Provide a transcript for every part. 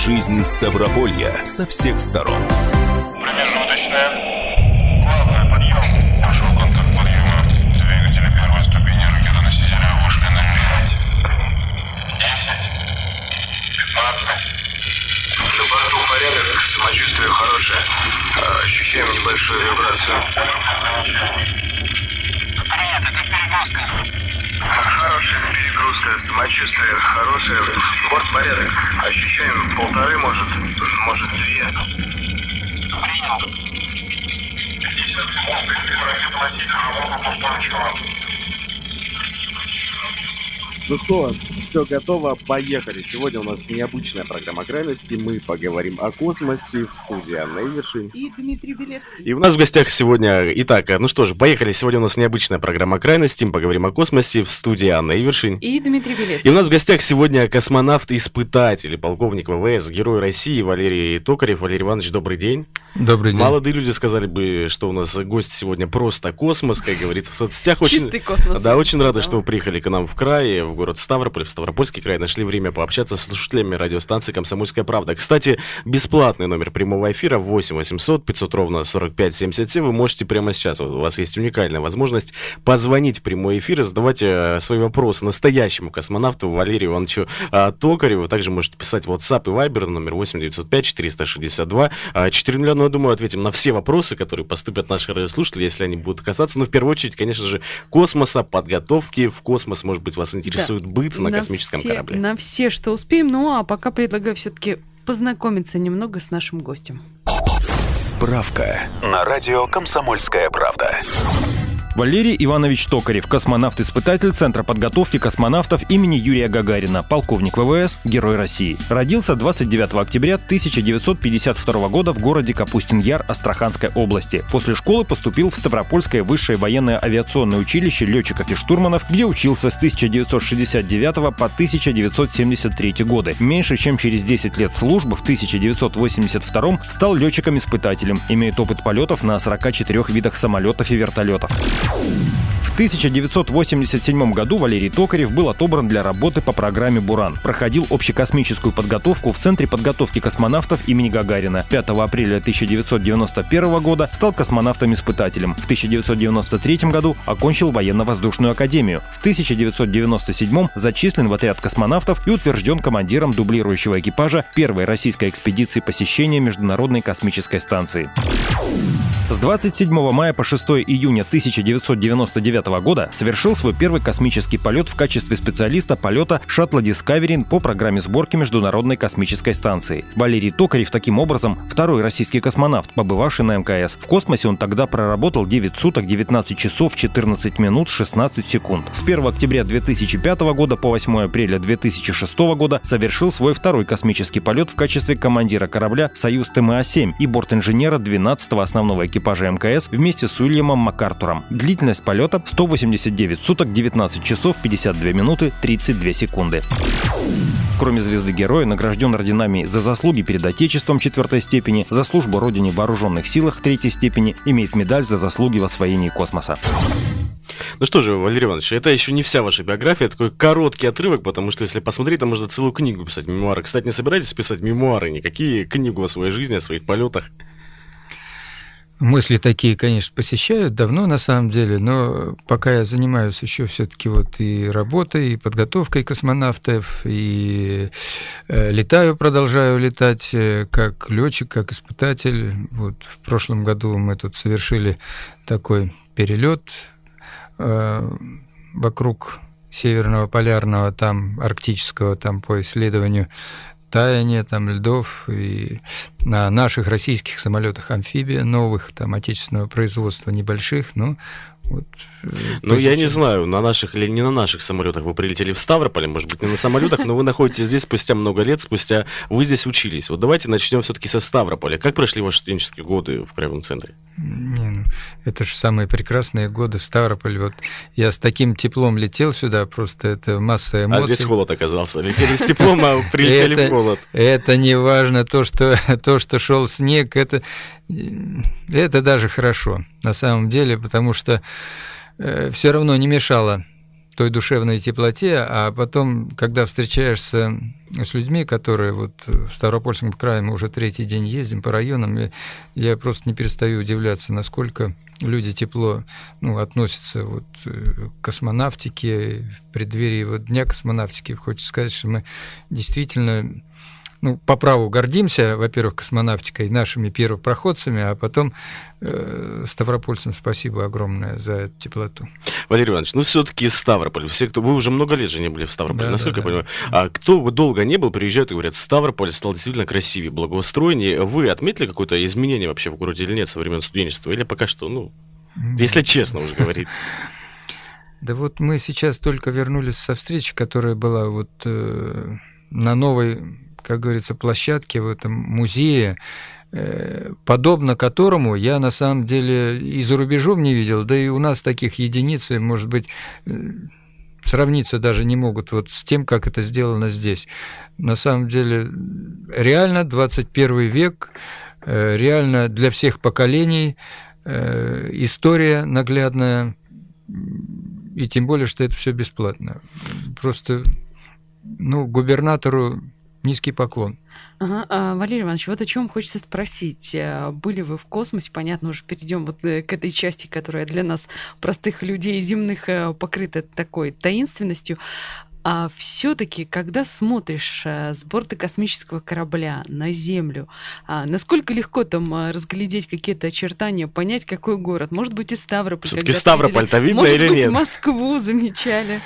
жизнь Ставрополья со всех сторон. Промежуточная. Главное, подъем. Пошел контакт подъема. Двигатели первой ступени ракетоносителя вышли на режим. 10. 15. На борту порядок, самочувствие хорошее. Ощущаем небольшую вибрацию. Принято, как перегрузка. Хорошая перегрузка, самочувствие хорошее. Борт порядок. Ощущаем 1,5, может 2. Принял. 50 секунд. Ракетоноситель работал по устойчивому. Ну что, все готово, поехали. Сегодня у нас необычная программа крайности. Мы поговорим о космосе в студии Анна Ивершин и Дмитрий Белецкий. И у нас в гостях сегодня... Итак, ну что же, поехали. Сегодня у нас необычная программа крайности. Мы поговорим о космосе в студии Анна Ивершин и Дмитрий Белецкий. И у нас в гостях сегодня космонавт-испытатель, полковник ВВС, Герой России Валерий Токарев. Валерий Иванович, добрый день. Добрый день. Молодые люди сказали бы, что у нас гость сегодня просто космос, как говорится в соцсетях. Чистый космос. Да, очень рады, что вы приехали к нам в край, в город Ставрополь, в Ставропольский край. Нашли время пообщаться с слушателями радиостанции «Комсомольская правда». Кстати, бесплатный номер прямого эфира 8 800 500 ровно 45 77. Вы можете прямо сейчас, у вас есть уникальная возможность позвонить в прямой эфир и задавать свои вопросы настоящему космонавту Валерию Ивановичу Токареву. Также можете писать в WhatsApp и Viber номер 8 905 462 400. Я думаю, ответим на все вопросы, которые поступят наши радиослушатели, если они будут касаться. Но в первую очередь, конечно же, космоса, подготовки в космос. Может быть, вас интересует быт на космическом корабле. На все, что успеем. Ну, а пока предлагаю все-таки познакомиться немного с нашим гостем. Справка на радио «Комсомольская правда». Валерий Иванович Токарев, космонавт-испытатель Центра подготовки космонавтов имени Юрия Гагарина, полковник ВВС, Герой России. Родился 29 октября 1952 года в городе Капустин-Яр Астраханской области. После школы поступил в Ставропольское высшее военное авиационное училище летчиков и штурманов, где учился с 1969 по 1973 годы. Меньше чем через 10 лет службы в 1982 стал летчиком-испытателем, имеет опыт полетов на 44 видах самолетов и вертолетов. В 1987 году Валерий Токарев был отобран для работы по программе «Буран». Проходил общекосмическую подготовку в Центре подготовки космонавтов имени Гагарина. 5 апреля 1991 года стал космонавтом-испытателем. В 1993 году окончил военно-воздушную академию. В 1997 зачислен в отряд космонавтов и утвержден командиром дублирующего экипажа первой российской экспедиции посещения Международной космической станции. С 27 мая по 6 июня 1999 года совершил свой первый космический полет в качестве специалиста полета шаттла Discovery по программе сборки Международной космической станции. Валерий Токарев, таким образом, второй российский космонавт, побывавший на МКС. В космосе он тогда проработал 9 суток, 19 часов, 14 минут, 16 секунд. С 1 октября 2005 года по 8 апреля 2006 года совершил свой второй космический полет в качестве командира корабля «Союз ТМА-7» и бортинженера 12-го основного экипажа МКС вместе с Уильямом МакАртуром. Длительность полета 189 суток, 19 часов, 52 минуты, 32 секунды. Кроме звезды Героя, награжден орденами за заслуги перед Отечеством 4 степени, за службу Родине в Вооруженных силах 3 степени, имеет медаль за заслуги в освоении космоса. Ну что же, Валерий Иванович, это еще не вся ваша биография, такой короткий отрывок, потому что если посмотреть, там можно целую книгу писать, мемуары. Кстати, не собираетесь писать мемуары, никакие книгу о своей жизни, о своих полетах? Мысли такие, конечно, посещают давно на самом деле, но пока я занимаюсь еще все-таки вот и работой, и подготовкой космонавтов, и продолжаю летать как летчик, как испытатель. Вот в прошлом году мы тут совершили такой перелет вокруг Северного полярного, там арктического, там по исследованию таяния там льдов, и на наших российских самолетах амфибия новых, там отечественного производства небольших, ну вот. Ну, я не знаю, на наших или не на наших самолетах вы прилетели в Ставрополь, может быть, не на самолетах, но вы находитесь здесь спустя много лет, спустя вы здесь учились. Вот давайте начнем все-таки со Ставрополя. Как прошли ваши студенческие годы в Краевом центре? Это же самые прекрасные годы в Ставрополе. Вот я с таким теплом летел сюда, просто это масса эмоций. А здесь холод оказался. Летели с теплом, а прилетели в холод. Это не важно, то, что шел снег, это даже хорошо, на самом деле, потому что все равно не мешало той душевной теплоте, а потом, когда встречаешься с людьми, которые вот в Ставропольском крае, мы уже 3-й день ездим по районам, я просто не перестаю удивляться, насколько люди тепло относятся вот к космонавтике, в преддверии вот Дня космонавтики. Хочется сказать, что мы действительно по праву гордимся, во-первых, космонавтикой, нашими первопроходцами, а потом ставропольцам спасибо огромное за эту теплоту. Валерий Иванович, все-таки Ставрополь. Вы уже много лет же не были в Ставрополе, да, насколько да, я понимаю. А кто бы долго не был, приезжают и говорят, Ставрополь стал действительно красивее, благоустроеннее. Вы отметили какое-то изменение вообще в городе или нет со времен студенчества? Или пока что, если честно уже говорить? Да вот мы сейчас только вернулись со встречи, которая была вот на новой, как говорится, площадке в этом музее, подобно которому я на самом деле и за рубежом не видел, да и у нас таких единиц, может быть, сравниться даже не могут вот с тем, как это сделано здесь. На самом деле, реально 21 век, реально для всех поколений, история наглядная, и тем более, что это все бесплатно. Просто, губернатору низкий поклон. Ага. Валерий Иванович, вот о чем хочется спросить. Были вы в космосе? Понятно, уже перейдем вот к этой части, которая для нас, простых людей земных, покрыта такой таинственностью. А все-таки, когда смотришь с борта космического корабля на Землю, насколько легко там разглядеть какие-то очертания, понять, какой город? Может быть, и Ставрополь. Все-таки Ставрополь-то видно или нет? Может быть, Москву замечали?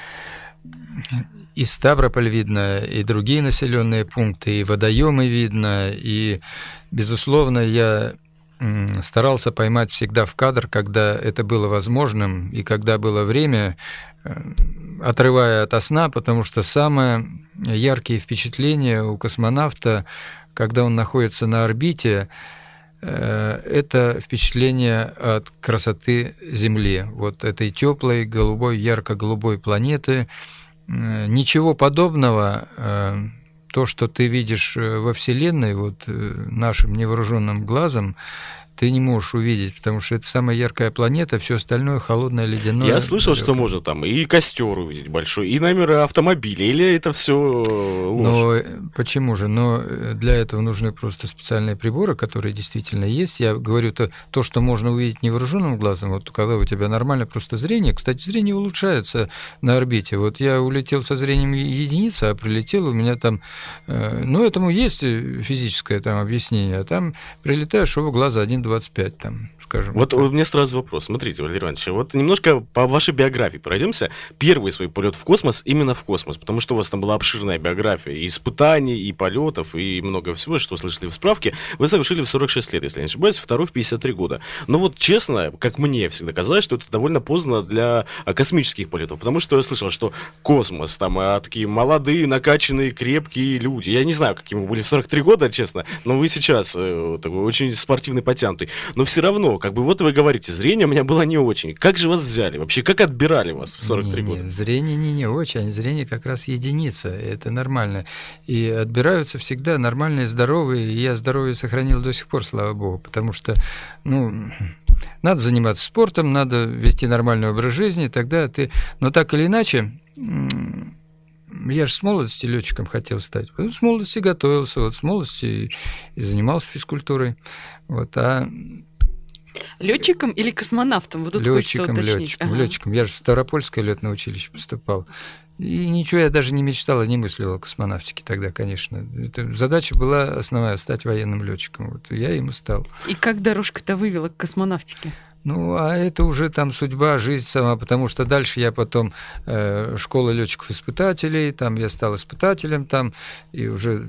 И Ставрополь видно, и другие населенные пункты, и водоемы видно, и, безусловно, я старался поймать всегда в кадр, когда это было возможным, и когда было время, отрывая ото сна, потому что самые яркие впечатления у космонавта, когда он находится на орбите, это впечатление от красоты Земли, вот этой теплой, голубой, ярко-голубой планеты. Ничего подобного, то, что ты видишь во Вселенной, вот нашим невооруженным глазом, ты не можешь увидеть, потому что это самая яркая планета, все остальное холодное, ледяное. Я слышал, что можно там и костер увидеть большой, и номера автомобилей, или это все ложь? Но почему же? Но для этого нужны просто специальные приборы, которые действительно есть. Я говорю, то, что можно увидеть невооруженным глазом, вот когда у тебя нормально просто зрение. Кстати, зрение улучшается на орбите. Вот я улетел со зрением единицы, а прилетел, у меня там... этому есть физическое там объяснение, а там прилетаешь, его глаза 1,25 там, скажем. Вот у меня сразу вопрос. Смотрите, Валерий Иванович, вот немножко по вашей биографии пройдемся. Первый свой полет в космос именно в космос, потому что у вас там была обширная биография и испытаний, и полетов, и много всего, что слышали в справке. Вы совершили в 46 лет, если я не ошибаюсь, второй в 53 года. Но вот честно, как мне всегда казалось, что это довольно поздно для космических полетов, потому что я слышал, что космос, там такие молодые, накачанные, крепкие люди. Я не знаю, какими вы были в 43 года, честно, но вы сейчас такой очень спортивный, потянутый. Но все равно, вот вы говорите, зрение у меня было не очень. Как же вас взяли? Вообще, как отбирали вас в 43 года? Зрение не очень, зрение как раз единица, это нормально. И отбираются всегда нормальные, здоровые, и я здоровье сохранил до сих пор, слава богу, потому что, надо заниматься спортом, надо вести нормальный образ жизни, тогда ты... Но так или иначе... Я же с молодости летчиком хотел стать. С молодости готовился, с молодости и занимался физкультурой. Летчиком или космонавтом? Вот тут летчиком. Ага. Летчиком. Я же в Ставропольское летное училище поступал. И ничего я даже не мечтал и не мыслил о космонавтике тогда, конечно. Задача была основная — стать военным летчиком. Я им и стал. И как дорожка-то вывела к космонавтике? А это уже там судьба, жизнь сама, потому что дальше я потом школа летчиков-испытателей, там я стал испытателем там, и уже...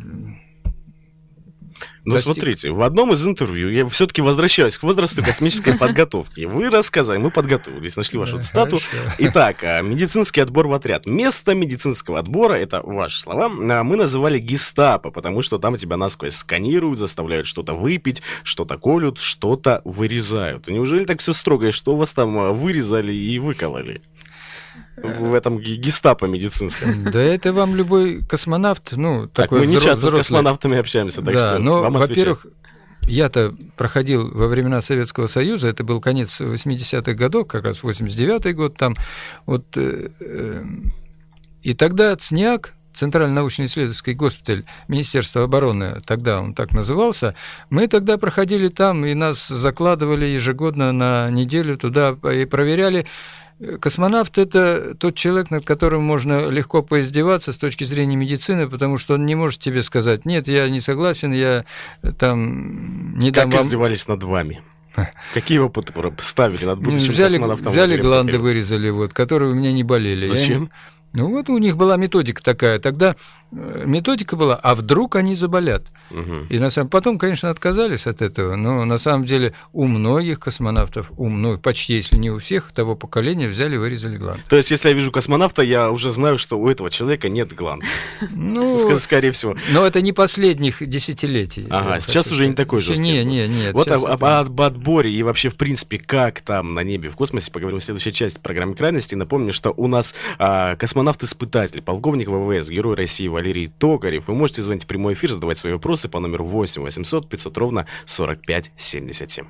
Смотрите, в одном из интервью я все-таки возвращаюсь к возрасту космической подготовки. Вы рассказали, мы подготовились, нашли вашу цитату. Итак, медицинский отбор в отряд. Место медицинского отбора, это ваши слова, мы называли гестапо, потому что там тебя насквозь сканируют, заставляют что-то выпить, что-то колют, что-то вырезают. Неужели так все строго, и что вас там вырезали и выкололи? В этом гестапо медицинском. Да это вам любой космонавт, такой мы не часто с космонавтами общаемся, так что но, вам во-первых, я-то проходил во времена Советского Союза, это был конец 80-х годов, как раз 89-й год там, вот, и тогда ЦНИАК, Центральный научно-исследовательский госпиталь Министерства обороны, тогда он так назывался, мы тогда проходили там, и нас закладывали ежегодно на неделю туда и проверяли. Космонавт – это тот человек, над которым можно легко поиздеваться с точки зрения медицины, потому что он не может тебе сказать: нет, я не согласен, я там не дам вам... Как издевались над вами? Какие опыты ставили над будущим космонавтом? Взяли гланды, вырезали, вот, которые у меня не болели. Зачем? Ну вот у них была методика такая. Тогда методика была, а вдруг они заболят. Угу. И потом, конечно, отказались от этого, но на самом деле у многих космонавтов, почти, если не у всех, того поколения взяли, вырезали гланд. То есть, если я вижу космонавта, я уже знаю, что у этого человека нет гланд. Ну, скорее всего. Но это не последних десятилетий. Ага, сейчас уже не такой жесткий. Нет. Вот об отборе и вообще, в принципе, как там на небе, в космосе, поговорим в следующей части программы «Крайности». Напомню, что у нас космонавт-испытатель, полковник ВВС, Герой России Валерий Токарев. Вы можете звонить в прямой эфир, задавать свои вопросы по номеру 8 800 500 ровно 45 77.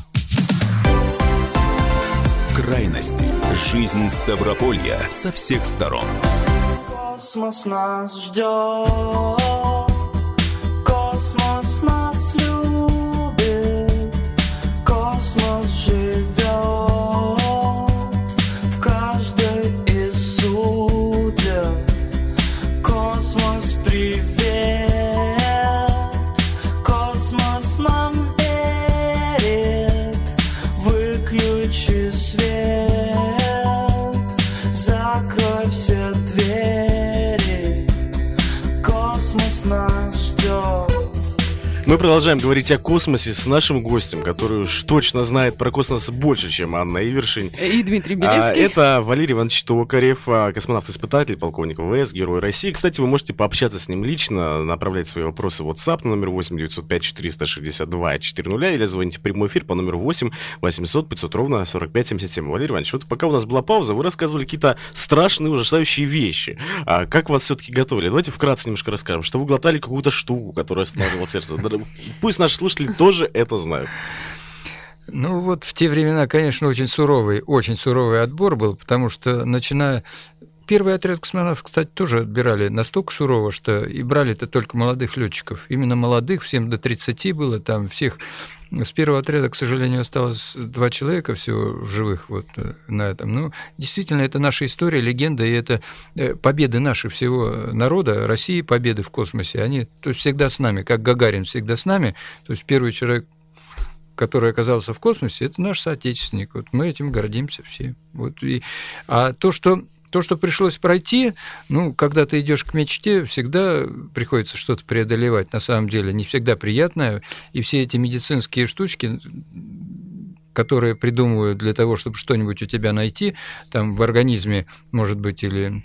Крайности. Жизнь Ставрополья со всех сторон. Космос нас ждет, космос нас любит, космос живет в каждой из судеб. Космос, привет, космос нам верит, выключи свет, закрой все двери, космос нас ждет. Мы продолжаем говорить о космосе с нашим гостем, который уж точно знает про космос больше, чем Анна Ивершин. И Дмитрий Белецкий. Это Валерий Иванович Токарев, космонавт-испытатель, полковник ВВС, Герой России. Кстати, вы можете пообщаться с ним лично, направлять свои вопросы в WhatsApp на номер 8 905 462 400 или звоните в прямой эфир по номеру 8 800 500 ровно 45 77. Валерий Иванович, вот пока у нас была пауза, вы рассказывали какие-то страшные, ужасающие вещи. Как вас все-таки готовили? Давайте вкратце немножко расскажем, что вы глотали какую-то штуку, которая останавливала сердце. Пусть наши слушатели тоже это знают. Ну вот в те времена, конечно, очень суровый отбор был, потому что начиная... Первый отряд космонавтов, кстати, тоже отбирали настолько сурово, что и брали-то только молодых летчиков. Именно молодых, всем до 30 было, там всех... С первого отряда, к сожалению, осталось 2 человека всего в живых вот на этом. Ну, действительно, это наша история, легенда, и это победы наши всего народа, России, победы в космосе. Они, то есть, всегда с нами, как Гагарин всегда с нами. То есть первый человек, который оказался в космосе, это наш соотечественник. Вот мы этим гордимся все. Вот, а то, что пришлось пройти, ну, когда ты идешь к мечте, всегда приходится что-то преодолевать. На самом деле, не всегда приятное. И все эти медицинские штучки, которые придумывают для того, чтобы что-нибудь у тебя найти, там в организме, может быть, или...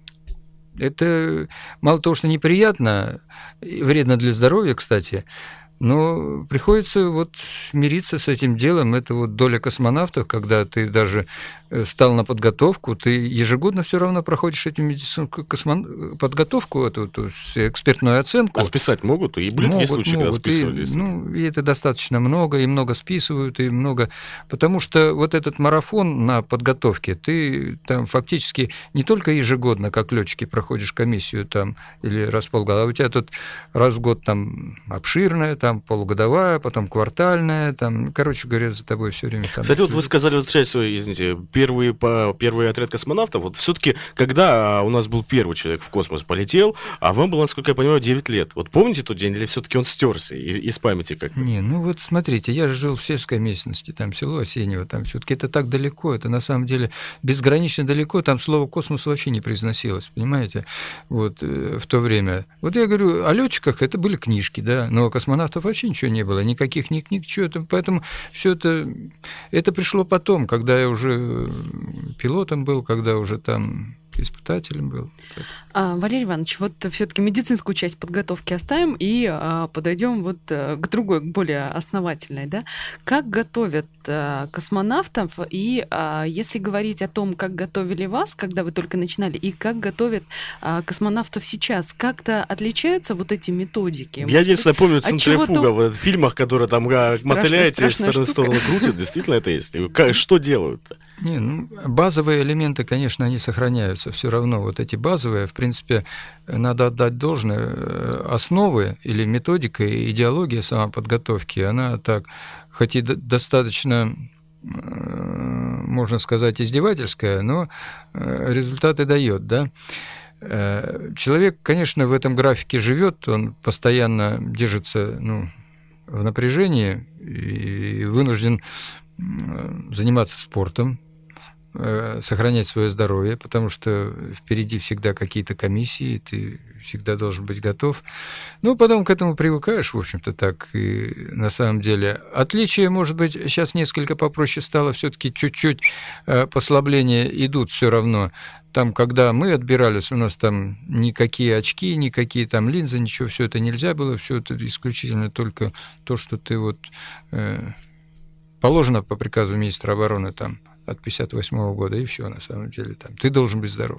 Это мало того, что неприятно, вредно для здоровья, кстати, но приходится вот мириться с этим делом. Это вот доля космонавтов, когда ты даже стал на подготовку, ты ежегодно все равно проходишь эту медицинскую подготовку, эту экспертную оценку. А списать могут? И были такие случаи, когда списывались? И это достаточно много, и много списывают, и много... Потому что вот этот марафон на подготовке, ты там фактически не только ежегодно, как летчики, проходишь комиссию там или раз в полгода, а у тебя тут раз в год там обширная, там полугодовая, потом квартальная, там, короче говоря, за тобой все время там... Кстати, вот вы сказали, возвращаясь, извините, первый отряд космонавтов, вот все-таки, когда у нас был первый человек в космос полетел, а вам было, насколько я понимаю, 9 лет. Вот помните тот день, или все-таки он стерся из памяти как-то? Не, ну вот смотрите, я же жил в сельской местности, там село Осенево, там все-таки это так далеко, это на самом деле безгранично далеко, там слово «космос» вообще не произносилось, понимаете, вот в то время. Вот я говорю, о летчиках это были книжки, да, но космонавтов вообще ничего не было, никаких ни книг, чего-то, поэтому все это пришло потом, когда я уже пилотом был, когда уже там испытателем был. Валерий Иванович, вот все-таки медицинскую часть подготовки оставим и подойдем вот к другой, к более основательной, да? Как готовят космонавтов, и если говорить о том, как готовили вас, когда вы только начинали, и как готовят космонавтов сейчас, как-то отличаются вот эти методики? Я единственное помню центрифуга в фильмах, которые там мотыляете в сторону крутят, действительно это есть. Что делают-то? Базовые элементы, конечно, они сохраняются все равно. Вот эти базовые, в принципе, надо отдать должное. Основы или методика, идеология самоподготовки, она так, хоть и достаточно, можно сказать, издевательская, но результаты дает, да. Человек, конечно, в этом графике живет, он постоянно держится, в напряжении и вынужден заниматься спортом, сохранять свое здоровье, потому что впереди всегда какие-то комиссии, ты всегда должен быть готов. Потом к этому привыкаешь, в общем-то, так. И на самом деле отличие, может быть, сейчас несколько попроще стало, все-таки чуть-чуть послабления идут все равно. Там, когда мы отбирались, у нас там никакие очки, никакие там линзы, ничего, все это нельзя было, все это исключительно только то, что ты положено по приказу министра обороны там от 1958 года, и все, на самом деле, там, ты должен быть здоров.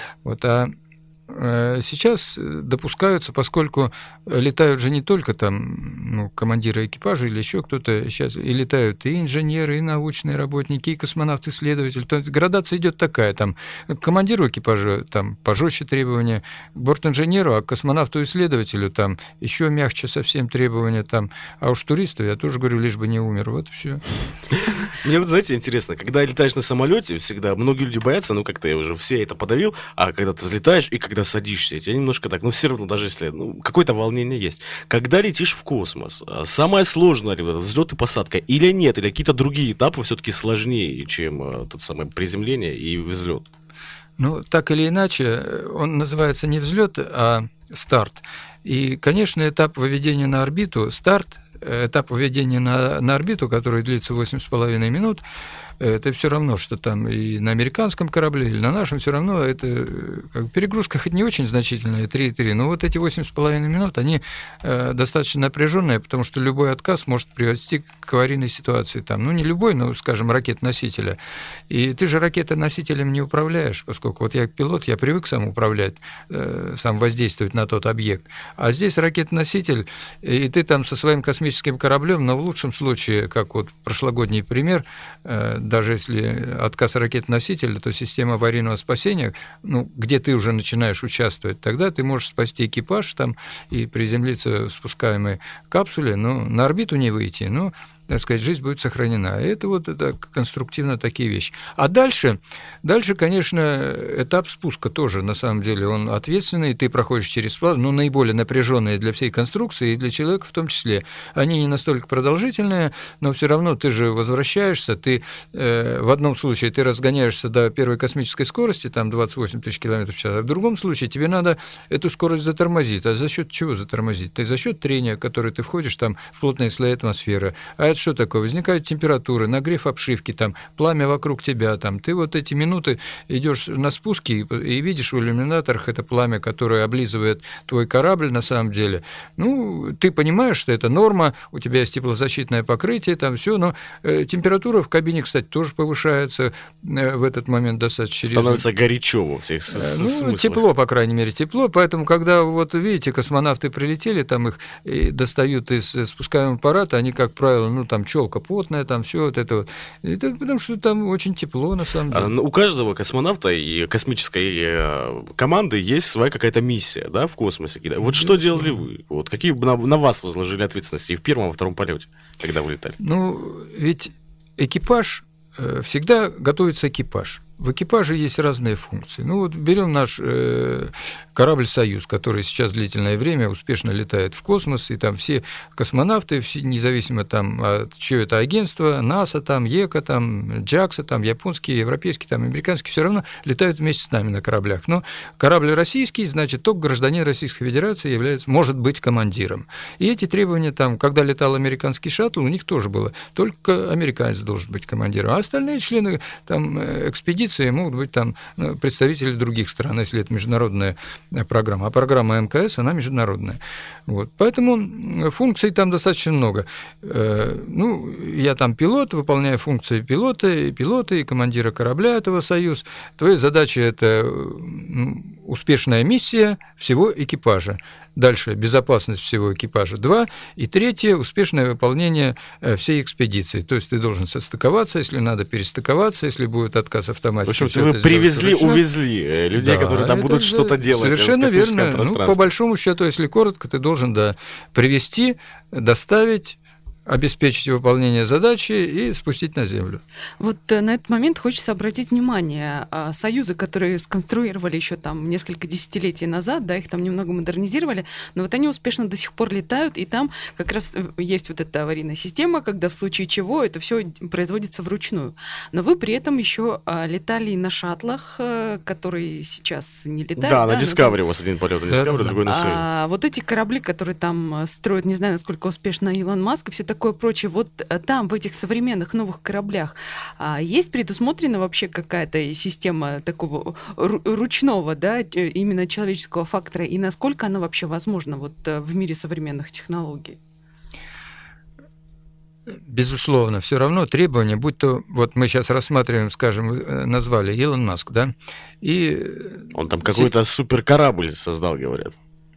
Сейчас допускаются, поскольку летают же не только там командиры экипажа или еще кто-то, сейчас и летают и инженеры, и научные работники, и космонавт-исследователь. То есть градация идет такая, там, к командиру экипажа там пожестче требования, к бортинженеру, а к космонавту-исследователю там еще мягче совсем требования, там, а уж туристу, я тоже говорю, лишь бы не умер, вот и все. Мне знаете, интересно, когда летаешь на самолете, всегда многие люди боятся, как-то я уже все это подавил, а когда ты взлетаешь и когда садишься, тебя немножко так, все равно, даже если какое-то волнение есть. Когда летишь в космос, самое сложное ли взлет и посадка или нет, или какие-то другие этапы все-таки сложнее, чем тот самое приземление и взлет? Так или иначе, он называется не взлет, а старт. И, конечно, этап выведения на орбиту, этап выведения на орбиту, который длится 8,5 минут, это все равно, что там и на американском корабле, или на нашем, все равно это перегрузка хоть не очень значительная, 3,3, но вот эти 8,5 минут, они достаточно напряженные, потому что любой отказ может привести к аварийной ситуации. Там, не любой, но, скажем, ракет-носителя. И ты же ракетой-носителем не управляешь, поскольку вот я пилот, я привык сам управлять, сам воздействовать на тот объект. А здесь ракет-носитель, и ты там со своим космическим кораблем, но в лучшем случае, как вот прошлогодний пример, даже если отказ ракет-носителя, то система аварийного спасения, где ты уже начинаешь участвовать, тогда ты можешь спасти экипаж там и приземлиться в спускаемой капсуле, но на орбиту не выйти, так сказать, жизнь будет сохранена. Это конструктивно такие вещи. А дальше, конечно, этап спуска тоже, на самом деле, он ответственный, ты проходишь через плазму, наиболее напряженные для всей конструкции, и для человека в том числе. Они не настолько продолжительные, но все равно ты же возвращаешься, ты в одном случае ты разгоняешься до первой космической скорости, там 28 тысяч километров в час, а в другом случае тебе надо эту скорость затормозить. А за счет чего затормозить? За счет трения, которое ты входишь там в плотные слои атмосферы. А это что такое? Возникают температуры, нагрев обшивки, там, пламя вокруг тебя, там. Ты вот эти минуты идешь на спуске и видишь в иллюминаторах это пламя, которое облизывает твой корабль на самом деле. Ты понимаешь, что это норма, у тебя есть теплозащитное покрытие, там все, но температура в кабине, кстати, тоже повышается в этот момент достаточно серьезно. Становится горячо во всех смыслах. Тепло, по крайней мере, тепло, поэтому, когда, вот видите, космонавты прилетели, там их достают из спускаемого аппарата, они, как правило, там челка потная, там все вот это вот. Это потому что там очень тепло, на самом деле. У каждого космонавта и космической команды есть своя какая-то миссия, да, в космосе. Вот что делали вы? Вот какие на вас возложили ответственности и в первом, и во втором полете, когда вы летали? Ведь экипаж, всегда готовится экипаж. В экипаже есть разные функции. Берем наш корабль «Союз», который сейчас длительное время успешно летает в космос, и там все космонавты, независимо там от чьего это агентства, НАСА, там, ЕКА, там, JAXA, там, японские, европейские, там, американские, все равно летают вместе с нами на кораблях. Но корабль российский, значит, только гражданин Российской Федерации может быть командиром. И эти требования там, когда летал американский шаттл, у них тоже было. Только американец должен быть командиром. А остальные члены там экспедиции, экспедиции, могут быть там представители других стран, если это международная программа. А программа МКС, она международная. Вот. Поэтому функций там достаточно много. Я там пилот, выполняю функции пилота и командира корабля этого «Союз». Твоя задача – это успешная миссия всего экипажа. Дальше безопасность всего экипажа 2. И 3 успешное выполнение всей экспедиции. То есть ты должен состыковаться, если надо перестыковаться, если будет отказ автоматики. В общем, вы привезли, увезли людей, которые там будут что-то делать. Совершенно верно. По большому счету, если коротко, ты должен привезти, доставить, обеспечить выполнение задачи и спустить на землю. Вот на этот момент хочется обратить внимание. Союзы, которые сконструировали еще там несколько десятилетий назад, да, их там немного модернизировали, но вот они успешно до сих пор летают, и там как раз есть вот эта аварийная система, когда в случае чего это все производится вручную. Но вы при этом еще летали и на шаттлах, которые сейчас не летают. Да, на Discovery у вас один полет на Discovery, другой на Soyuz. Вот эти корабли, которые там строят, не знаю, насколько успешно Илон Маск и все такое прочее, вот там, в этих современных новых кораблях, есть предусмотрена вообще какая-то система такого ручного, да, именно человеческого фактора, и насколько она вообще возможна вот в мире современных технологий? Безусловно, все равно требования, будь то, вот мы сейчас рассматриваем, скажем, назвали Илон Маск, да, и... Он там какой-то суперкорабль создал, говорят.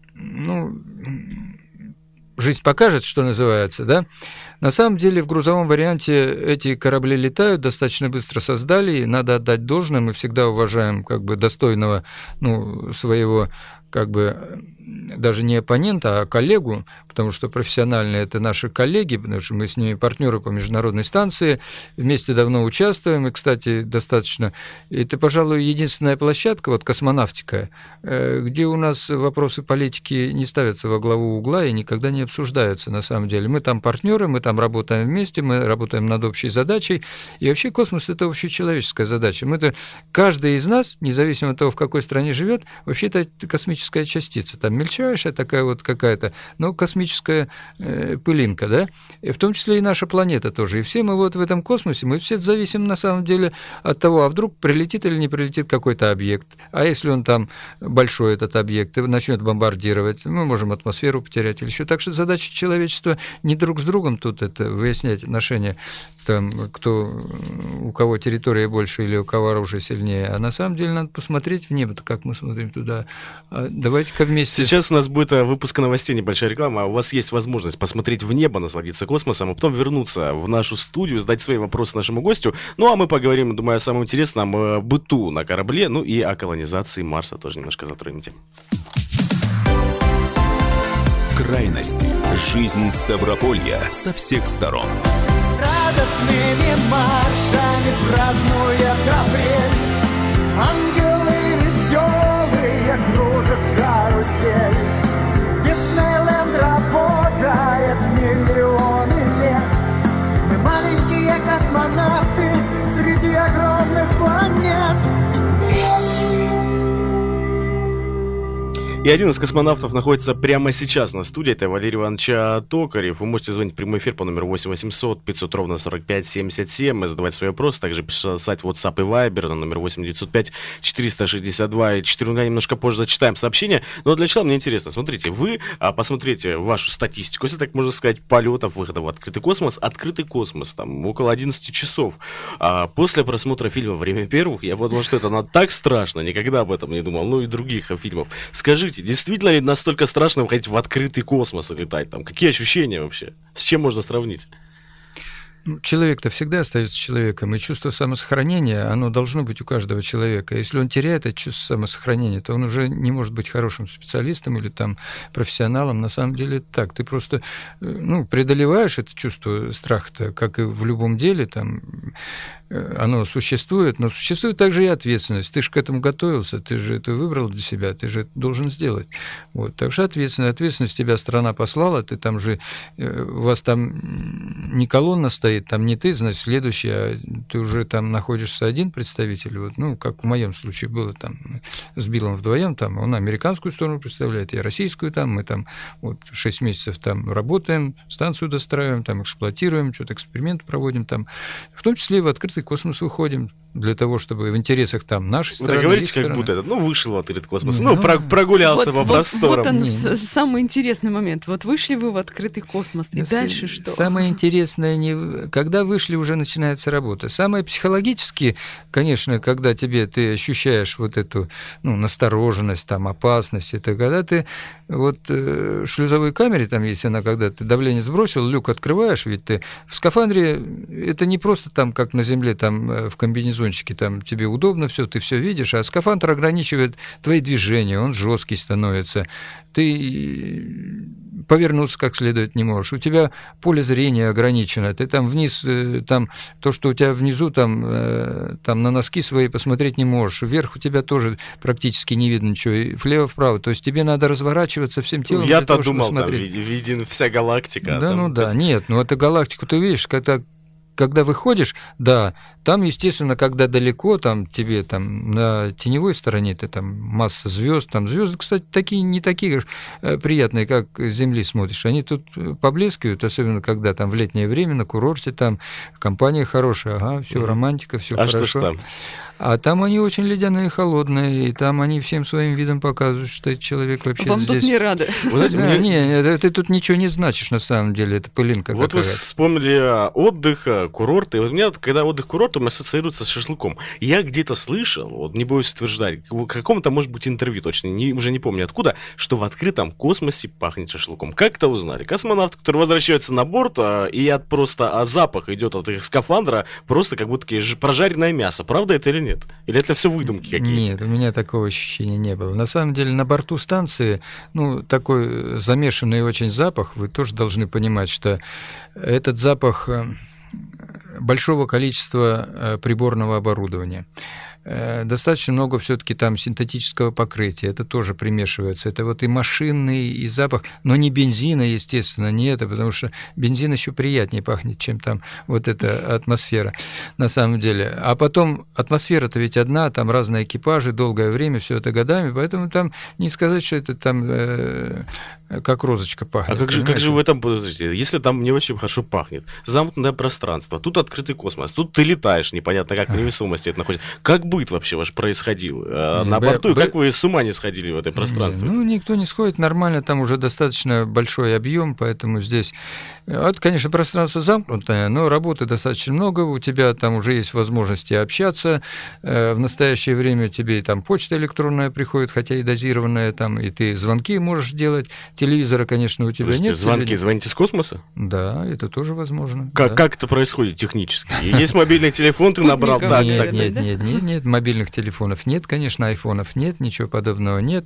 Жизнь покажет, что называется, да. На самом деле в грузовом варианте эти корабли летают, достаточно быстро создали, и надо отдать должное, мы всегда уважаем достойного, своего, даже не оппонента, а коллегу, потому что профессиональные это наши коллеги, потому что мы с ними партнеры по международной станции, вместе давно участвуем, и, кстати, достаточно... Это, пожалуй, единственная площадка, космонавтика, где у нас вопросы политики не ставятся во главу угла и никогда не обсуждаются, на самом деле. Мы там партнеры, мы там работаем вместе, мы работаем над общей задачей, и вообще космос – это общечеловеческая задача. Каждый из нас, независимо от того, в какой стране живет, вообще это космическая частица, там мельчайшая такая какая-то, но космическая пылинка, да, и в том числе и наша планета тоже. И все мы в этом космосе, мы все зависим на самом деле от того, а вдруг прилетит или не прилетит какой-то объект. А если он там большой, этот объект, и начнет бомбардировать, мы можем атмосферу потерять или еще. Так что задача человечества не друг с другом тут это выяснять отношения, там, у кого территория больше или у кого оружие сильнее, а на самом деле надо посмотреть в небо, как мы смотрим туда. Давайте-ка вместе... Сейчас у нас будет выпуск новостей, небольшая реклама, а у вас есть возможность посмотреть в небо, насладиться космосом, а потом вернуться в нашу студию, задать свои вопросы нашему гостю. Ну, а мы поговорим, думаю, о самом интересном, о быту на корабле, и о колонизации Марса тоже немножко затронем тему. Крайности. Жизнь Ставрополья со всех сторон. Радостными маршами празднует апрель. Ангелы веселые кружат карусель. Диснейленд работает миллионы лет. Мы маленькие космонавты среди огромных планет. И один из космонавтов находится прямо сейчас на студии. Это Валерий Иванович Токарев. Вы можете звонить в прямой эфир по номеру 8 800 500 ровно 45 77 и задавать свои вопросы. Также писать в WhatsApp и Viber на номер 8 905 462 4. Немножко позже зачитаем сообщения. Но для начала мне интересно. Смотрите, вы посмотрите вашу статистику, если так можно сказать, полетов, выходов в открытый космос. Открытый космос, там, около 11 часов. После просмотра фильма «Время первых» я подумал, что это так страшно. Никогда об этом не думал. И других фильмов. Скажите, действительно ли настолько страшно выходить в открытый космос и летать там? Какие ощущения вообще? С чем можно сравнить? Человек-то всегда остается человеком, и чувство самосохранения, оно должно быть у каждого человека. Если он теряет это чувство самосохранения, то он уже не может быть хорошим специалистом или там профессионалом. На самом деле это так. Ты просто преодолеваешь это чувство страха-то, как и в любом деле, там, оно существует, но существует также и ответственность. Ты же к этому готовился, ты же это выбрал для себя, ты же это должен сделать. Так что ответственность тебя страна послала, ты там же, у вас там не колонна стоит, там не ты, значит, следующий, а ты уже там находишься один представитель, как в моем случае было, там, с Биллом вдвоем, там, он американскую сторону представляет, я российскую, там, мы там 6 месяцев там работаем, станцию достраиваем, там, эксплуатируем, что-то эксперименты проводим там, в том числе и в открытом открытый космос выходим для того, чтобы в интересах там нашей Вы страны. так говорите, как стороны. будто это, вышел в открытый космос, Ну, прогулялся по просторам. Вот он, самый интересный момент. Вот вышли вы в открытый космос, и дальше что? Самое интересное, когда вышли, уже начинается работа. Самое психологически, конечно, когда ты ощущаешь вот эту настороженность, там, опасность, это когда ты в шлюзовой камере, там, если когда ты давление сбросил, люк открываешь, ведь ты в скафандре, это не просто там, как на Земле, там, в комбинезончике, там, тебе удобно все, ты все видишь, а скафандр ограничивает твои движения, он жесткий становится, ты повернуться как следует не можешь, у тебя поле зрения ограничено, ты там вниз, там, то, что у тебя внизу, там на носки свои посмотреть не можешь, вверх у тебя тоже практически не видно ничего, и влево-вправо, то есть тебе надо разворачиваться всем телом. Я-то думал, там виден вся галактика. Да, нет, эту галактику ты видишь, когда выходишь, да, там, естественно, когда далеко, там тебе там на теневой стороне ты там масса звезд, там звезды, кстати, не такие приятные, как с Земли смотришь, они тут поблескивают, особенно когда там в летнее время на курорте, там компания хорошая, все романтика, все хорошо. Что ж там? А там они очень ледяные, холодные, и там они всем своим видом показывают, что этот человек вообще вам здесь... тут не рады. Ты тут ничего не значишь, на самом деле, это пылинка какая-то. Вот вы вспомнили отдых, курорты. У меня, когда отдых курорт, у меня ассоциируется с шашлыком. Я где-то слышал, не боюсь утверждать, в каком-то, может быть, интервью, точно, уже не помню откуда, что в открытом космосе пахнет шашлыком. Как это узнали? Космонавты, которые возвращаются на борт, и запах идет от их скафандра, просто как будто прожаренное мясо. Правда это или нет? Или это все выдумки какие-то? Нет, у меня такого ощущения не было. На самом деле на борту станции, такой замешанный очень запах, вы тоже должны понимать, что этот запах большого количества приборного оборудования. Достаточно много все-таки там синтетического покрытия, это тоже примешивается. Это и машинный, и запах, но не бензина, естественно, не это, потому что бензин еще приятнее пахнет, чем там эта атмосфера на самом деле. А потом атмосфера-то ведь одна, там разные экипажи, долгое время, все это годами, поэтому там не сказать, что это там как розочка пахнет. А как же в этом, подождите, если там не очень хорошо пахнет, замкнутое пространство, тут открытый космос, тут ты летаешь, непонятно как в невесомости это находится. Как быт вообще ваш происходил на борту, и как вы с ума не сходили в это пространство? Никто не сходит, нормально, там уже достаточно большой объем, поэтому здесь, конечно, пространство замкнутое, но работы достаточно много, у тебя там уже есть возможности общаться, в настоящее время тебе и там почта электронная приходит, хотя и дозированная, там, и ты звонки можешь делать. Телевизора, конечно, у тебя нет. Звоните с космоса? Да, это тоже возможно. Как это происходит технически? Есть мобильный телефон, ты набрал? Нет, мобильных телефонов нет, конечно, айфонов нет, ничего подобного нет,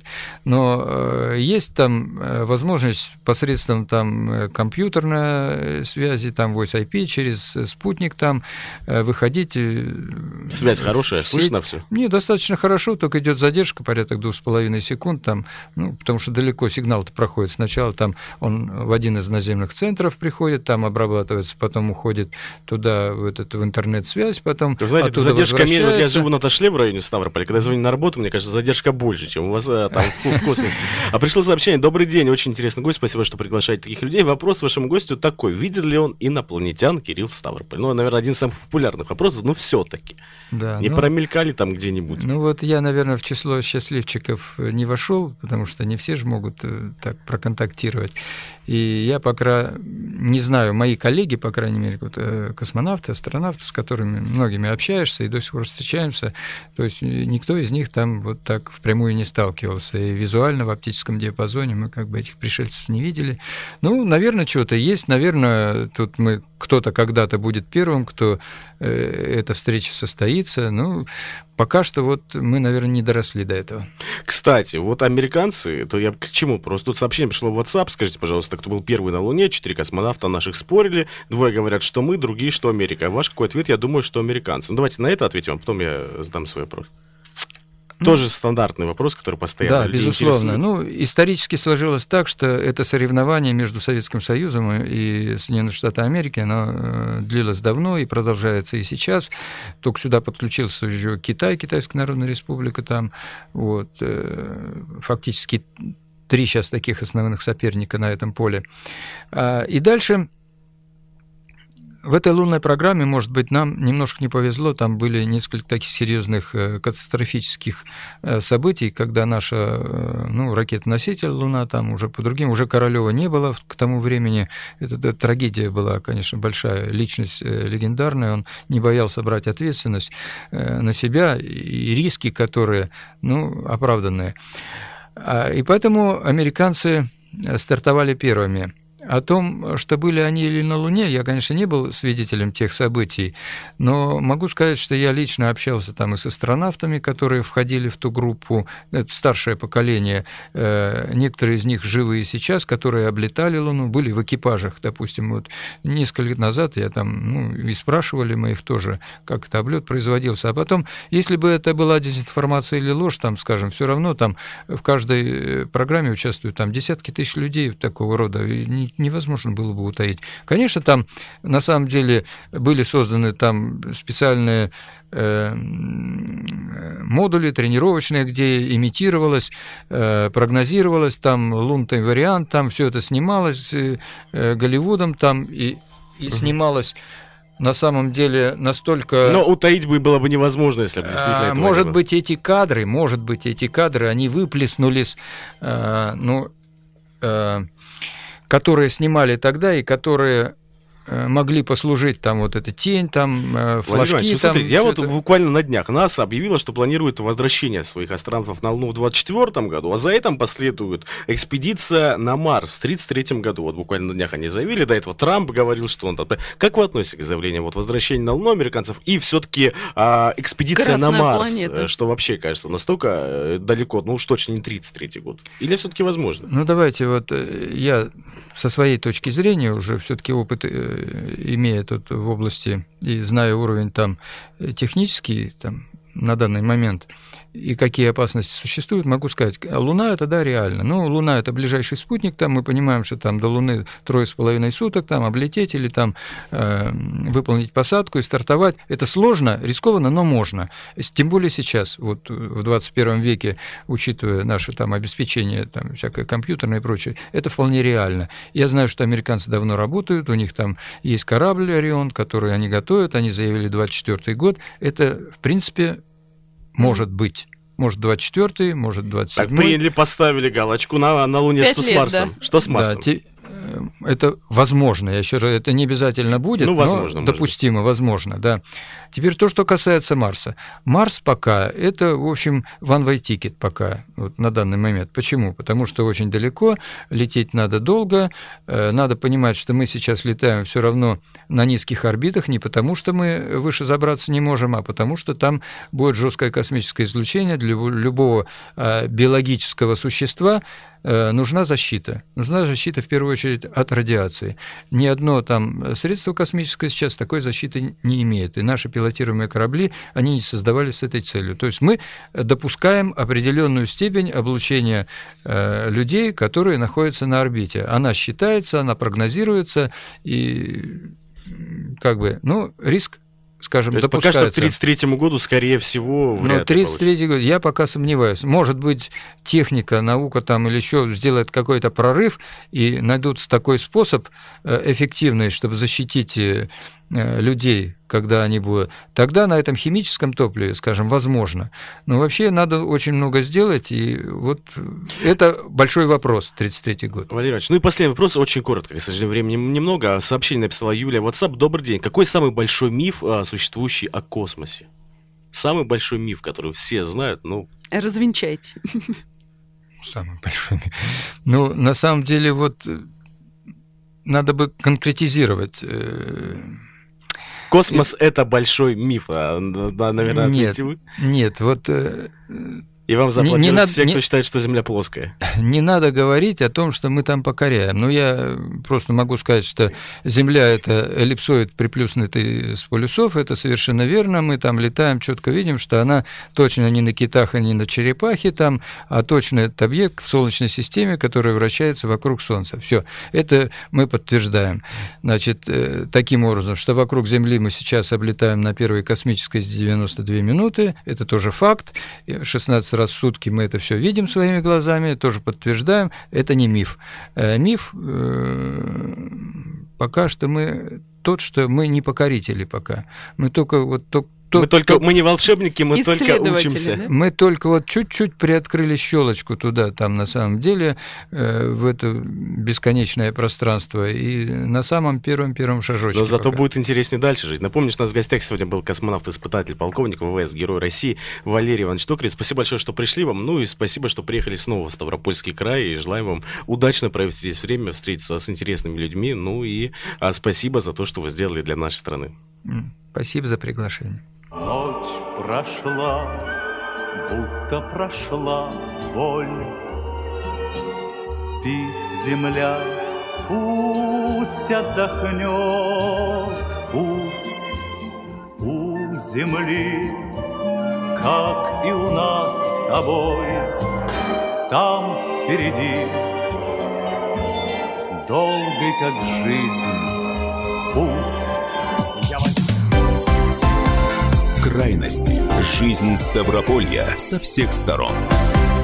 но есть там возможность посредством там компьютерной связи, там Voice IP через спутник там выходить. Связь хорошая, слышно все? Нет, достаточно хорошо, только идет задержка порядок 2,5 секунд, там, потому что далеко сигнал-то проходит. Сначала там он в один из наземных центров приходит, там обрабатывается, потом уходит туда, в интернет-связь, потом вы знаете, оттуда задержка меньше. Я живу на Ташле в районе Ставрополя. Когда я звоню на работу, мне кажется, задержка больше, чем у вас там в космосе. А пришло сообщение: добрый день, очень интересный гость, спасибо, что приглашаете таких людей. Вопрос вашему гостю такой: видел ли он инопланетян Кирилл Ставрополь? Наверное, один из самых популярных вопросов, но все-таки. Да, не промелькали там где-нибудь? Я, наверное, в число счастливчиков не вошел, потому что не все же могут так проконтактировать. И я пока не знаю, мои коллеги, по крайней мере, космонавты, астронавты, с которыми многими общаешься и до сих пор встречаемся, то есть никто из них там так впрямую не сталкивался. И визуально в оптическом диапазоне мы этих пришельцев не видели. Наверное, что-то есть, наверное, тут кто-то когда-то будет первым, кто эта встреча состоится. Пока что мы, наверное, не доросли до этого. Кстати, американцы, то я к чему? Просто тут сообщение пришло в WhatsApp. Скажите, пожалуйста, кто был первый на Луне? 4 космонавта наших спорили. 2 говорят, что мы, другие, что Америка. Ваш какой ответ? Я думаю, что американцы. Давайте на это ответим, а потом я задам свой вопрос. Тоже стандартный вопрос, который постоянно людей безусловно. интересует. Исторически сложилось так, что это соревнование между Советским Союзом и Соединенными Штатами Америки, оно длилось давно и продолжается и сейчас. Только сюда подключился уже Китай, Китайская Народная Республика, там фактически 3 сейчас таких основных соперника на этом поле. И дальше в этой лунной программе, может быть, нам немножко не повезло, там были несколько таких серьезных катастрофических событий, когда наша ракета-носитель Луна, там уже по другим, уже Королёва не было к тому времени, это трагедия была, конечно, большая, личность легендарная, он не боялся брать ответственность на себя и риски, которые, оправданные. И поэтому американцы стартовали первыми. О том, что были они или на Луне, я, конечно, не был свидетелем тех событий, но могу сказать, что я лично общался там и с астронавтами, которые входили в ту группу, это старшее поколение, некоторые из них живы и сейчас, которые облетали Луну, были в экипажах, допустим, вот несколько лет назад я там, и спрашивали мы их тоже, как это облет производился, а потом, если бы это была дезинформация или ложь, там, скажем, все равно там в каждой программе участвуют там десятки тысяч людей такого рода, невозможно было бы утаить. Конечно, там на самом деле были созданы там специальные модули тренировочные, где имитировалось, прогнозировалось, там лунный вариант, там все это снималось Голливудом, там и снималось на самом деле настолько... Но утаить было бы невозможно, если бы действительно этого может не было. быть, эти кадры, они выплеснулись, которые снимали тогда и которые могли послужить, там вот эта тень, там флажки. Смотрите, я вот буквально на днях НАСА объявила, что планирует возвращение своих астронавтов на Луну в 2024 году, а за этим последует экспедиция на Марс в 1933 году. Вот буквально на днях они заявили, до этого Трамп говорил, что он... Как вы относитесь к заявлению возвращения на Луну американцев и все-таки экспедиция Красная на Марс, планета. что вообще кажется настолько далеко, уж точно не 1933 год? Или все-таки возможно? Давайте вот я со своей точки зрения уже все-таки опыт имея тут в области и зная уровень там технический там, на данный момент и какие опасности существуют, могу сказать, Луна это да, реально. Луна это ближайший спутник, там мы понимаем, что там до Луны 3,5 суток, там облететь или там выполнить посадку и стартовать. Это сложно, рискованно, но можно. Тем более сейчас, вот в 21 веке, учитывая наше там обеспечение, там всякое компьютерное и прочее, это вполне реально. Я знаю, что американцы давно работают, у них там есть корабль «Орион», который они готовят, они заявили 24 год. Это, в принципе, может быть. Может, 24-й, может, 27-й. Так приняли, поставили галочку на Луне, 5 что лет, с Марсом? да. Что с Марсом? Да, это возможно, я еще раз, это не обязательно будет, возможно, но допустимо, возможно, да. Теперь то, что касается Марса. Марс пока, это, в общем, one-way ticket пока, вот на данный момент. Почему? Потому что очень далеко, лететь надо долго, надо понимать, что мы сейчас летаем все равно на низких орбитах, не потому что мы выше забраться не можем, а потому что там будет жесткое космическое излучение для любого биологического существа. Нужна защита. Нужна защита, в первую очередь, от радиации. Ни одно там средство космическое сейчас такой защиты не имеет. И наши пилотируемые корабли, они не создавались с этой целью. То есть мы допускаем определенную степень облучения людей, которые находятся на орбите. Она считается, она прогнозируется, и риск, скажем, то есть допускается. пока что к 1933 году, скорее всего, вряд ли 1933 год, я пока сомневаюсь. Может быть, техника, наука там или еще сделает какой-то прорыв, и найдут такой способ эффективный, чтобы защитить людей, когда они будут. Тогда на этом химическом топливе, скажем, возможно. Но вообще надо очень много сделать, и вот это большой вопрос, 1933 год. Валерий Иванович, и последний вопрос, очень коротко, к сожалению, времени немного. Сообщение написала Юлия в WhatsApp. Добрый день. Какой самый большой миф, существующий о космосе? Самый большой миф, который все знают, Развенчайте. Самый большой миф. На самом деле, вот надо бы конкретизировать. Космос — это большой миф, наверное, ответите вы? Нет, вот... И вам заплатят все, кто считает, что Земля плоская. Не надо говорить о том, что мы там покоряем. Я просто могу сказать, что Земля – это эллипсоид, приплюснутый с полюсов, это совершенно верно. Мы там летаем, четко видим, что она точно не на китах и не на черепахе, там, а точно это объект в Солнечной системе, который вращается вокруг Солнца. Все, это мы подтверждаем. Значит, таким образом, что вокруг Земли мы сейчас облетаем на первой космической 92 минуты, это тоже факт, 16 раз в сутки мы это все видим своими глазами, тоже подтверждаем, это не миф. Миф, пока что мы тот, что мы не покорители пока. Мы только мы не волшебники, мы только учимся. Да? Мы только вот чуть-чуть приоткрыли щелочку туда, там на самом деле, в это бесконечное пространство, и на самом первом шажочке. Но зато пока. будет интереснее дальше жить. Напомню, что у нас в гостях сегодня был космонавт-испытатель, полковник ВВС, Герой России Валерий Иванович Токарев. Спасибо большое, что пришли вам, ну и спасибо, что приехали снова в Ставропольский край, и желаем вам удачно провести здесь время, встретиться с интересными людьми, ну и спасибо за то, что вы сделали для нашей страны. Спасибо за приглашение. Ночь прошла, будто прошла боль. Спит земля, пусть отдохнет, пусть у земли, как и у нас с тобой, там впереди, долгий как жизнь, путь. Крайности. Жизнь Ставрополья со всех сторон.